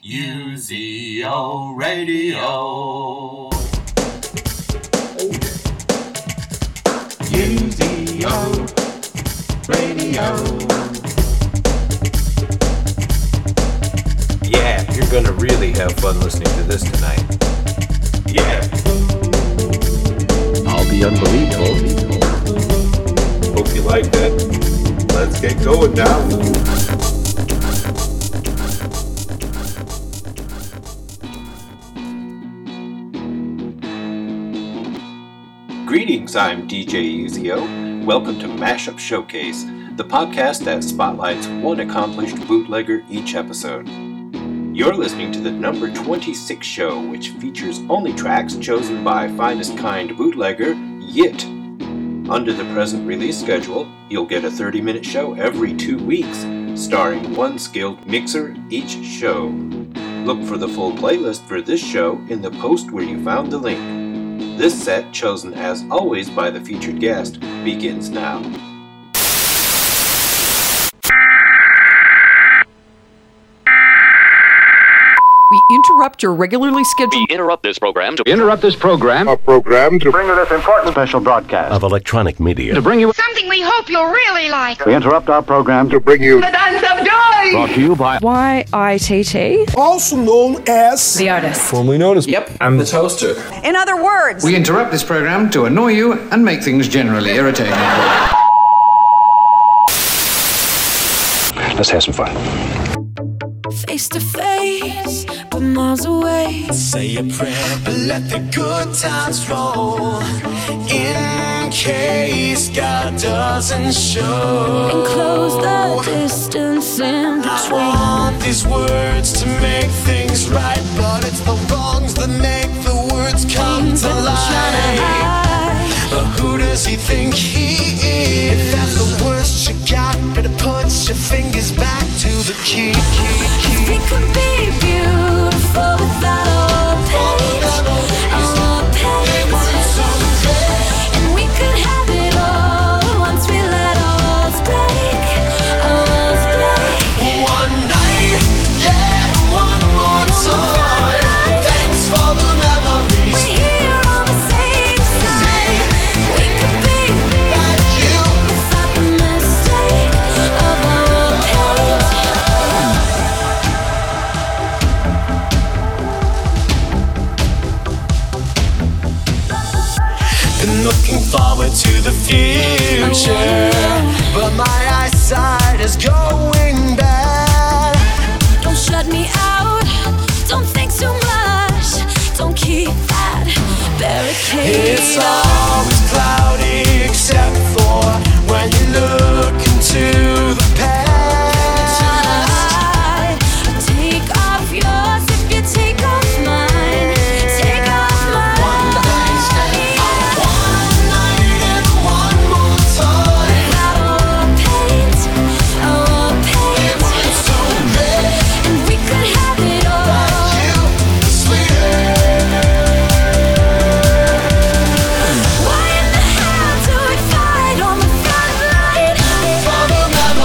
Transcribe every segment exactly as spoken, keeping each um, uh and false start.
U Z O Radio. U Z O Radio. Yeah, you're gonna really have fun listening to this tonight. Yeah. I'll be unbelievable. Hope you like that. Let's get going now. Greetings, I'm D J U Z O. Welcome to Mashup Showcase, the podcast that spotlights one accomplished bootlegger each episode. You're listening to the number twenty-six show, which features only tracks chosen by finest kind bootlegger, Yit. Under the present release schedule, you'll get a thirty-minute show every two weeks, starring one skilled mixer each show. Look for the full playlist for this show in the post where you found the link. This set, chosen as always by the featured guest, begins now. We interrupt your regularly scheduled... We interrupt this program to... Interrupt this program. A program to bring you this important special broadcast Of electronic media. to bring you something we hope you'll really like. We interrupt our program to bring you The Dance of Joy! brought to you by Y I T T. Also known as The artist. Formerly known as... Yep, I'm the toaster. In other words, We interrupt this program to annoy you and make things generally irritating. Let's have some fun. Face to face, but miles away. Say a prayer, but let the good times roll. In case God doesn't show. And close the distance in between. I want these words to make things right, but it's the wrongs that make the words come to life. But who does he think he is? If that's the worst you got, better put your fingers back to the key. We could be beautiful without all pain, all pain. And we could have it all once we let our walls break, our walls break. One night, yeah, one more time. Thanks for the memories. We're here on the same side. We could be Like you. without the mistake of our page. Been looking forward to the future, but my eyesight is going bad. Don't shut me out, don't think too much, don't keep that barricade. It's always cloudy except for when you look into the past. Take off yours if you take off mine. Take off mine. One night and one more time. Without all paint, all It paint. was so bad. And we could have it all. You, sweeter. Why in the hell do we fight on the front line? For the memories.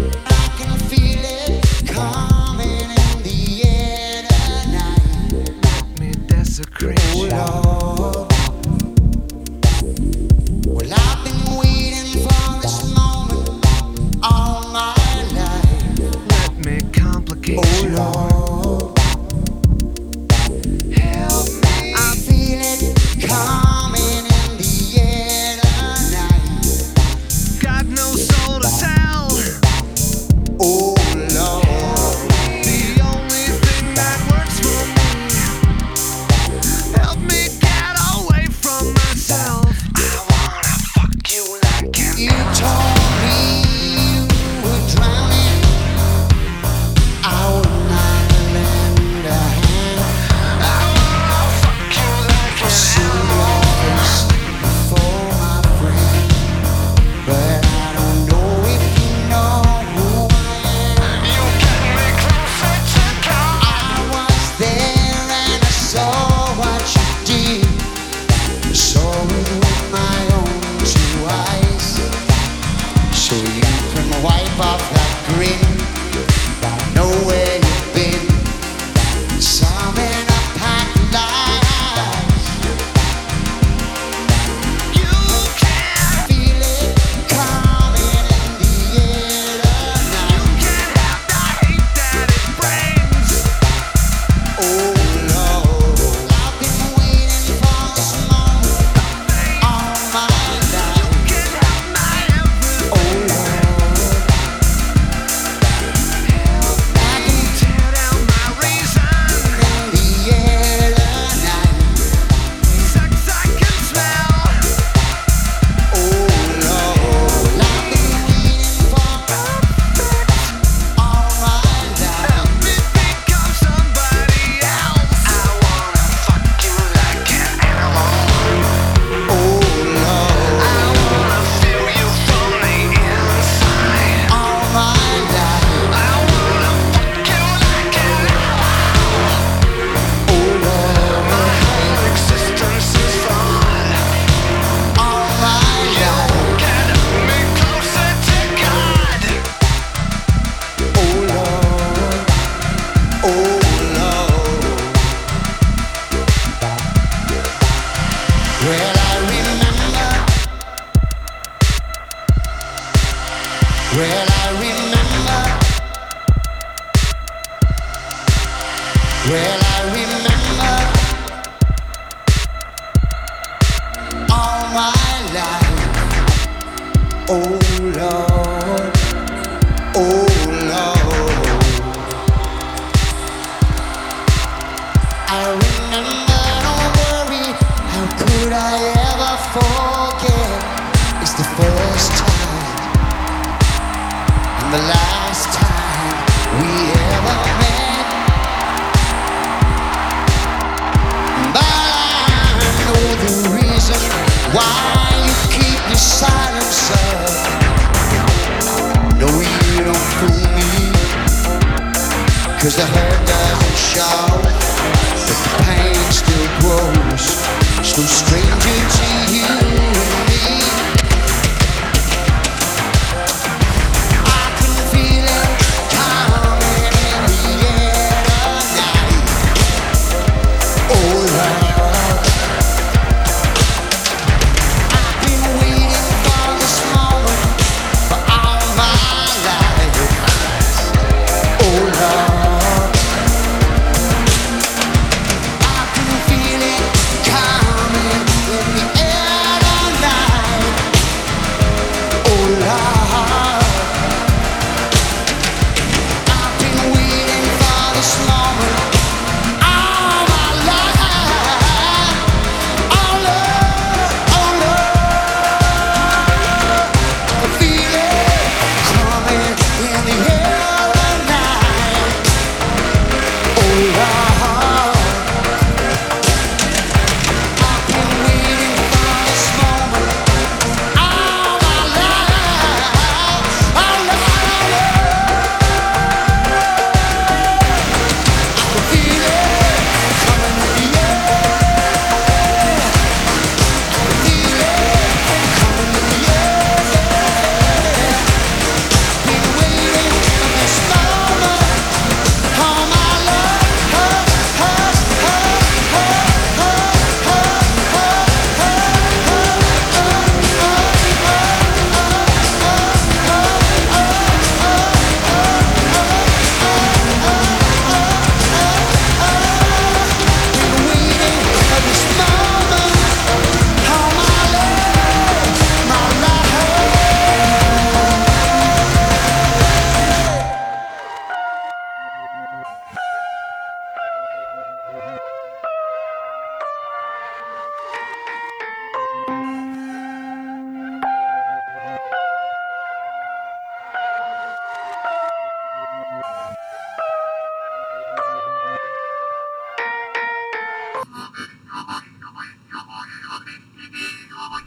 I can feel it coming in the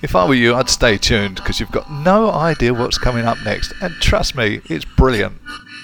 if I were you, I'd stay tuned because you've got no idea what's coming up next. And trust me, it's brilliant.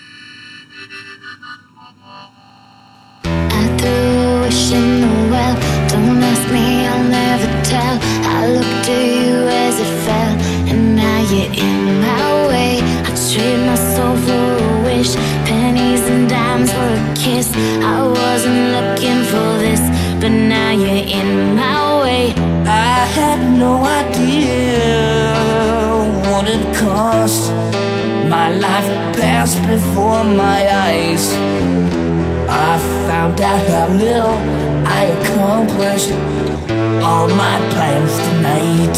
I threw a wish in the well. Don't ask me, I'll never tell. I looked to you as it fell, and now you're in my way. I trade my soul for a wish, pennies and dimes for a kiss. I wasn't looking for this, but now you're in my way. I had no idea what it cost. My life passed before my eyes. I found out how little I accomplished all my plans tonight.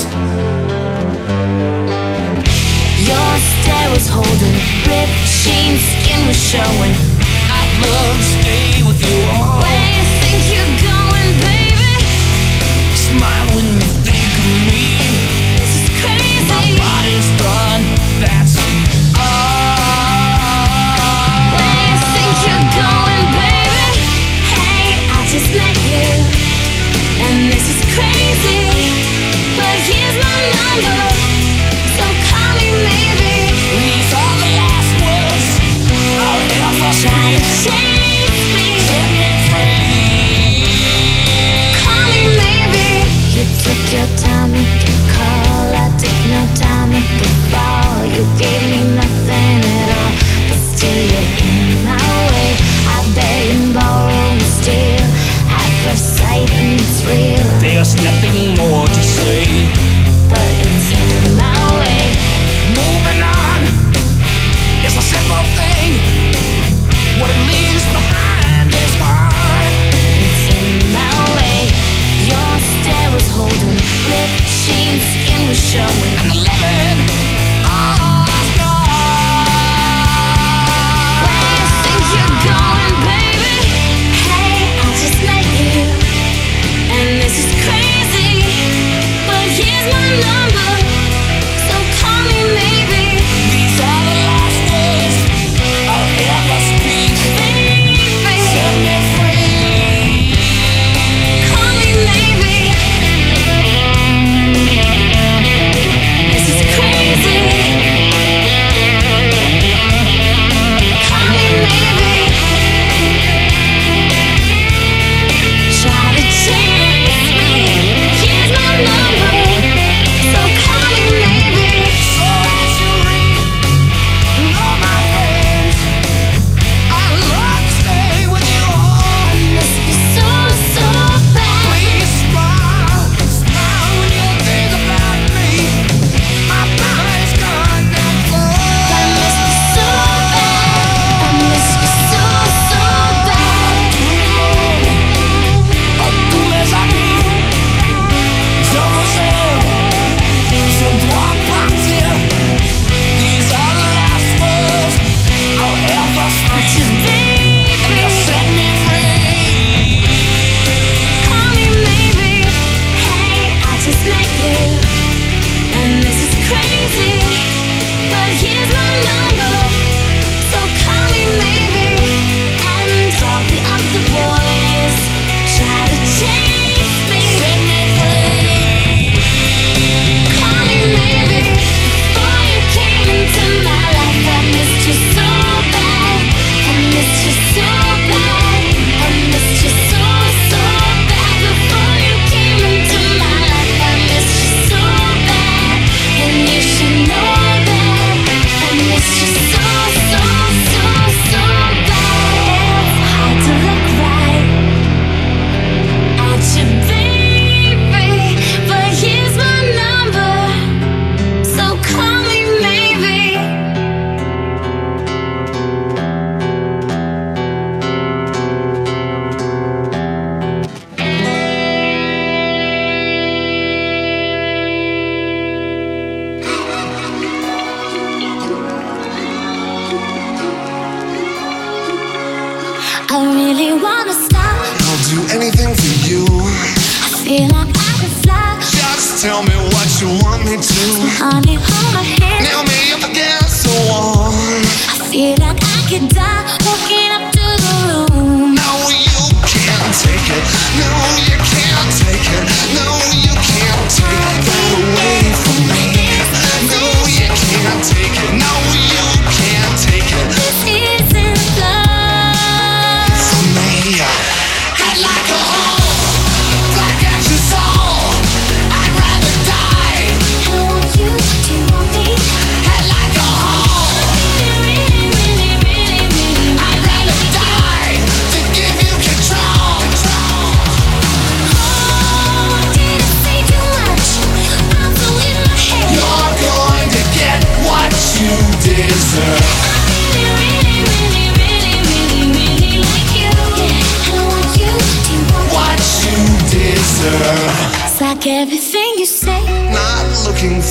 Your stare was holding, ripped jeans, skin was showing. I'd love to stay with you all. Where you think you're going, baby? Smile when you think of me. This is crazy. My body's done, that's all. Where you think you're going, baby? Hey, I just met you, and this is crazy. But here's my number, so call me maybe. These are the last words I'll ever Try to speak. change me, Set me free. call me maybe. You took your time with the call, I took no time with the fall. You gave me nothing at all, but still you're in my way. I beg and borrow and steal at first sight, and it's real, There's nothing more to say. but it's in my way. Moving on is a simple thing. What it leaves behind is gone. It's in my way. Your stare was holding, ripped jeans, skin was showing. And the lemon, oh, it's gone. Where you think you're going, baby? Hey, I just met you, and this is crazy. But here's my number, so call me maybe. These are the last words I'll ever speak. Baby, Set me free. call me maybe. This is crazy. Call me maybe. Try to change me. Here's my number, so call me maybe. So as you read, all my friends, I'd love to stay with you all. Must be so, so bad. Please smile, smile when you think about me. My body's gone now for I miss you so bad. I miss you so, so bad. tous mes amis. Je vous aime, je dois partir. These are the last words I'll ever speak. And they'll set me free. Call me maybe. Hey, I just met you, and this is crazy. But here's my number, so call me maybe. And all the other boys try to change me. Set me free. Call me maybe. Before you came into my life, I missed you so bad. I missed you so bad. I missed you so, so bad. Before you came into my life, I missed you so bad. And you should know that. I missed you so, so, so, so bad. It's hard to look right at you, baby, but here's my number, so call me maybe. I really wanna stop. I'll do anything for you. I feel like I could fly. Just tell me what you want me to. Honey, hold my hand. Nail me up against the wall. I feel like I could die walking up to the room. No, you can't take it. No, you can't take it. No, you can't take it away.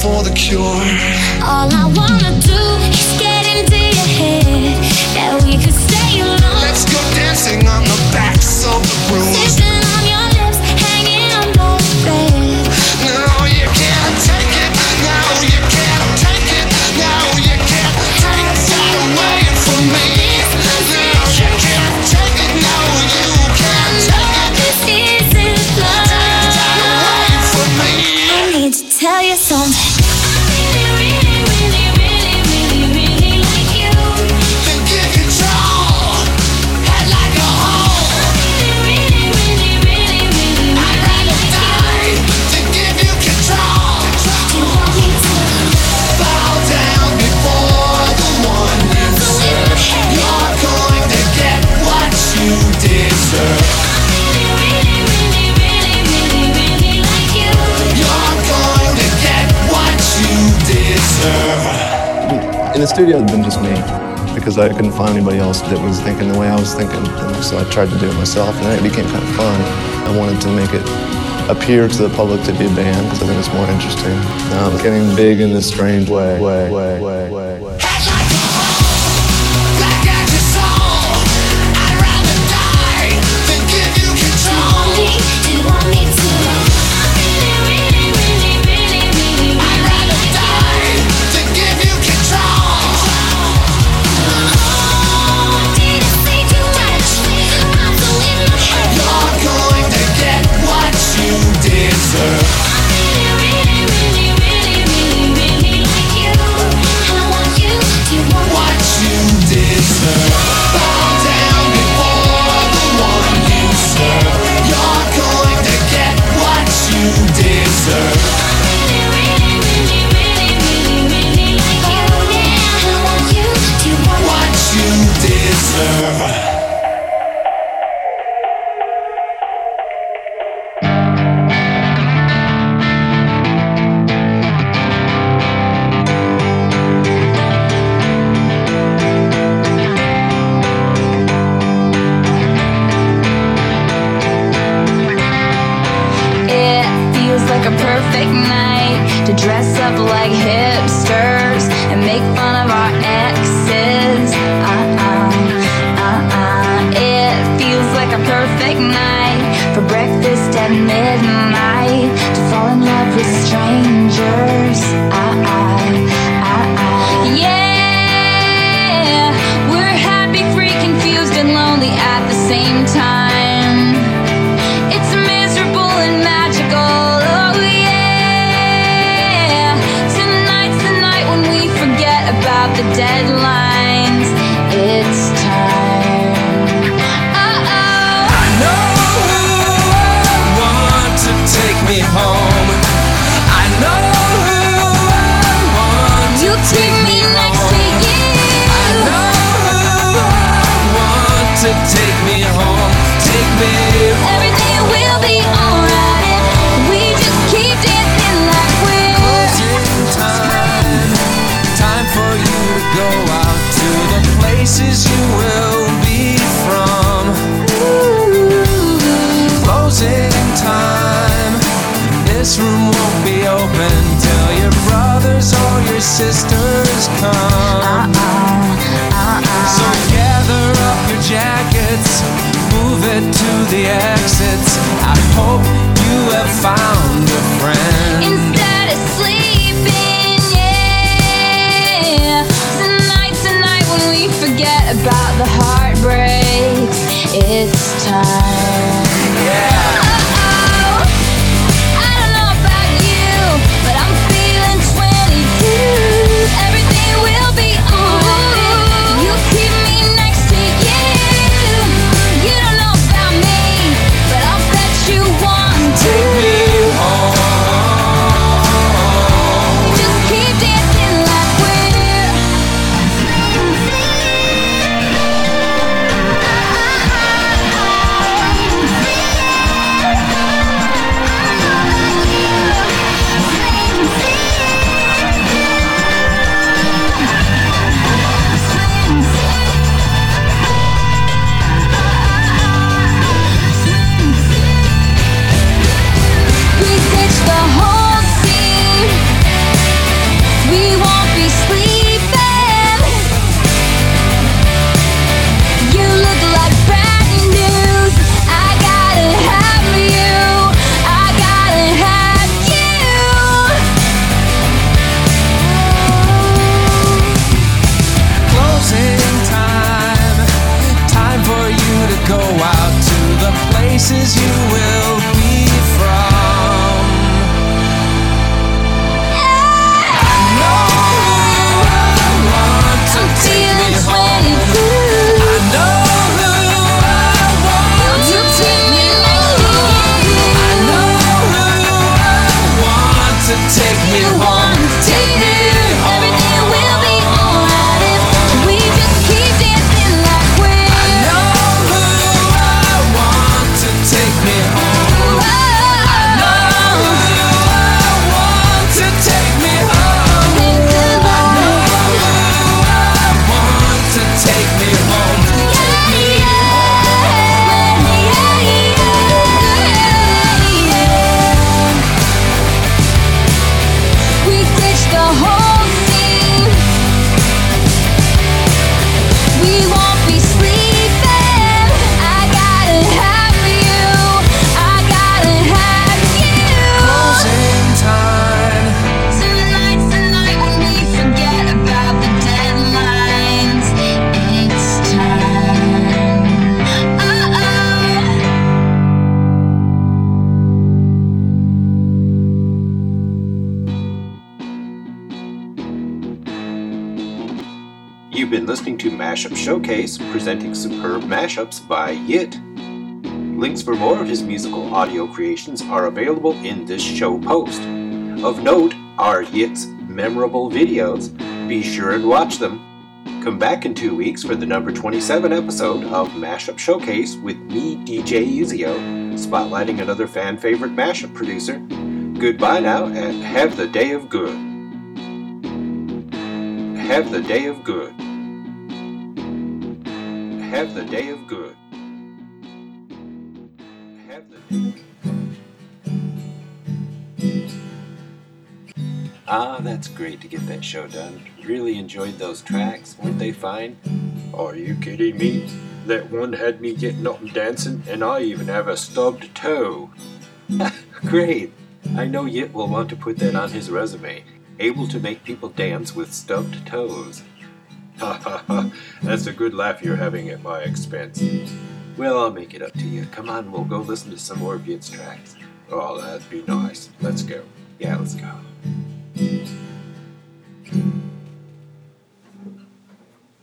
for the cure. All I wanna do is get into your head, that we could stay alone. Let's go dancing on the backs of the rooms. Sipping on your lips, hanging under the bed. No, you can't take it. No, you can't take it. No, you can't take that away from me. No, you can't take it. No, you can't take it. This isn't love. Take that away from me. I need to tell you something. In the studio, it had been just me, because I couldn't find anybody else that was thinking the way I was thinking. And so I tried to do it myself, and then it became kind of fun. I wanted to make it appear to the public to be a band, because I think it's more interesting. Now I'm getting big in this strange way, way, way, way, way, way. Take me home. You've been listening to Mashup Showcase, presenting superb mashups by Yit. Links for more of his musical audio creations are available in this show post. Of note are Yit's memorable videos. Be sure and watch them. Come back in two weeks for the number twenty-seven episode of Mashup Showcase with me, D J Ezio, spotlighting another fan-favorite mashup producer. Goodbye now, and have the day of good. Have the day of good. Have the day of good. Have the day. Ah, that's great to get that show done. Really enjoyed those tracks. Weren't they fine? Are you kidding me? That one had me getting up and dancing, and I even have a stubbed toe. Great. I know Yit will want to put that on his resume. Able to make people dance with stubbed toes. Ha ha ha. That's a good laugh you're having at my expense. Well, I'll make it up to you. Come on, we'll go listen to some more of Yit's tracks. Oh, that'd be nice. Let's go. Yeah, let's go.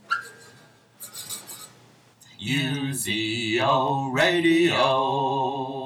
U Z O Radio.